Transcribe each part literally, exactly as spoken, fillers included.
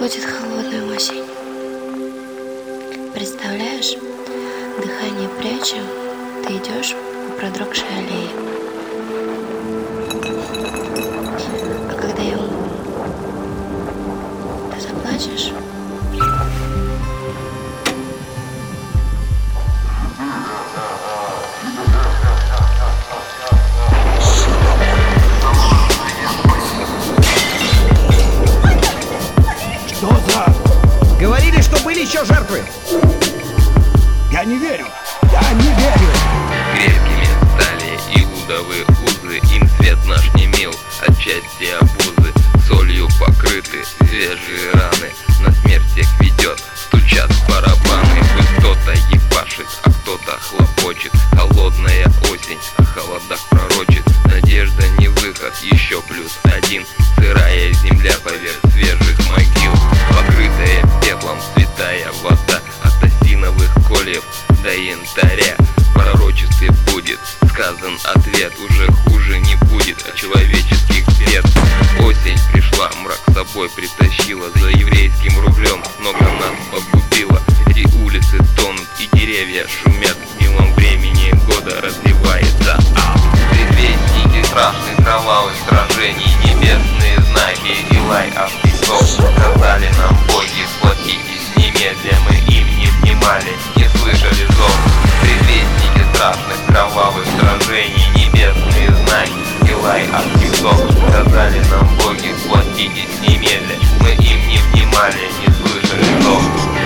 Приходит холодная осень. Представляешь, дыхание прячем, ты идешь по продрогшей аллее. А когда я умру, ты заплачешь? Что за... Говорили, что были еще жертвы. Я не верю! Я не верю! Крепкими стали иудовые узы, им свет наш не мил, отчасти обузы. Солью покрыты свежие раны, на смерть всех ведет, стучат барабаны. Пусть кто-то ебашит, а кто-то хлопочет. Холодная осень о холодах пророчит. Надежда не выход, еще плюс один. Сырая земля поверх свежих могил, покрытая пеплом святая вода. От осиновых кольев до янтаря в пророчестве будет сказан ответ. Уже хуже не будет от человеческих бед. Осень пришла, мрак с собой притащила, за еврейским рублем много нас погубила. Эти улицы тонут и деревья шумят, милом времени года разливается ад. Предвестники страшных кровавых сражений, небесные знаки и лай артистов. Сказали нам боги, сплотитесь немедля, мы им не внимали, не слышали зов. Предвестники страшных кровавых сражений, небесные знаки и лай артистов. Сказали нам боги, сплотитесь немедля, мы им не внимали, не слышали зов.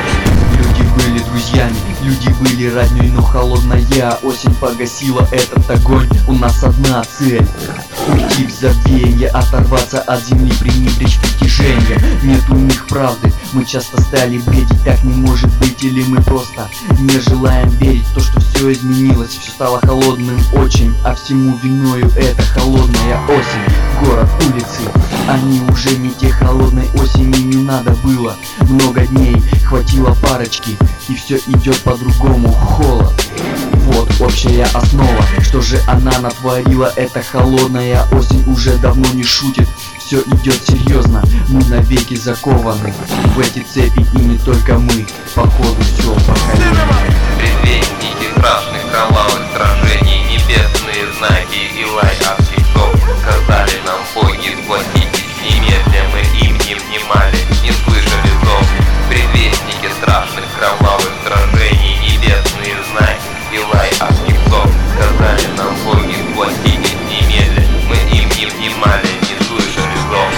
Люди были друзьями, люди были родней, но холодная осень погасила этот огонь. У нас одна цель — уйти в забвенье, оторваться от земли, пренебречь притяжение. Нет у них правды, мы часто стали бредить, так не может быть. Или мы просто не желаем верить в то, что все изменилось, все стало холодным очень, а всему виною это холодная осень. Город, улицы, они уже не те. Холодной осени не надо было много дней, хватило парочки, и все идет по-другому. Холод, вот общая основа. Что же она натворила? Эта холодная осень уже давно не шутит. Все идет серьезно, мы навеки закованы в эти цепи, и не только мы. Походу все поколение. Предвестники страшных кровавых сражений, небесные знаки и лай артистов. Сказали нам боги, сплотитесь немедля, мы им не внимали, не слышали зов. Предвестники страшных кровавых сражений, небесные знаки и лай артистов. Сказали нам боги, сплотитесь немедля, мы им не внимали, не слышали зов.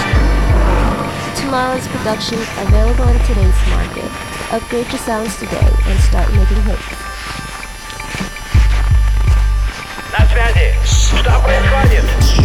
Tomorrow's production available on today's market. Upgrade your sounds today and start making hits. На связи! Что происходит?